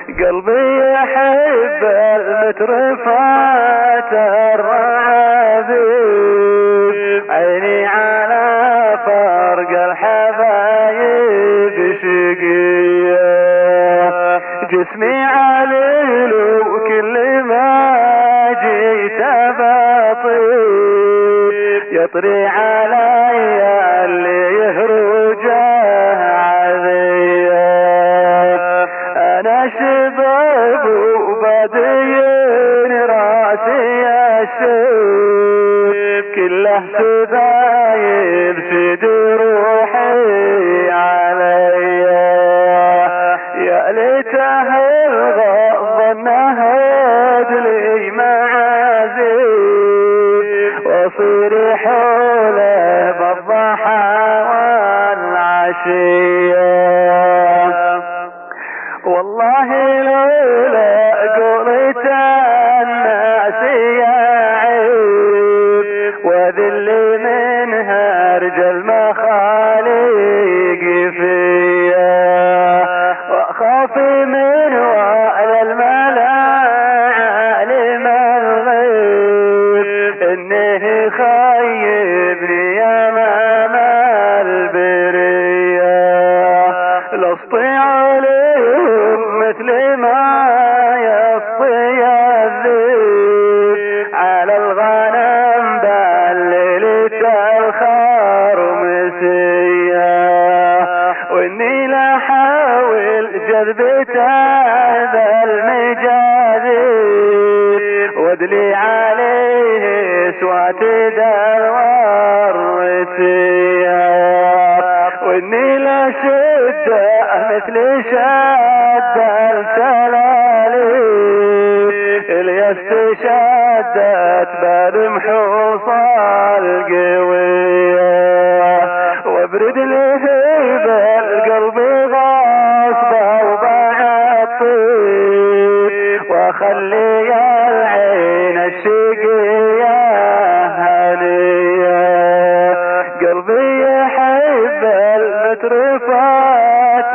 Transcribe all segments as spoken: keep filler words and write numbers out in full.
قلبي يحب المترفات الرعابيب، عيني على فرق الحبايب شقية، جسمي عليل وكل ما جيت بطيب، يطري علي اللي يهرجه عذيه. انا شباب وبدين راسي الشيب، كله سبايب سد روحي علي، يا ليته الغض النهد لي معازيب، واصير حوله بالضحى والعشيه. والله لولا قولت الناس يا عيب، وذل منها رجل مخاليق فيا، واخاف من وعلى الملا عالم الغيب، انه خيبني امام البريه. لاسطيع مثل ما يسطي الذيب على الغنم بالليلة الخرمسية، واني لا حاول جذبة هذا المجاذيب، وادلي عليه سوات دروارتية، واني لا شد مثل شد السلاليب، اللي استشدت بالمحوص القوية، وابرد له بالقلب غصبه وبعد طيب، واخلي العين الشقية هنية. قلبي يحب المترفات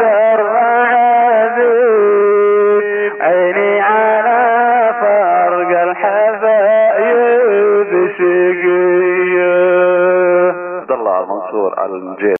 الرعابيب، عيني على فرق الحبايب شقية. عبد الله منصور على المجيد.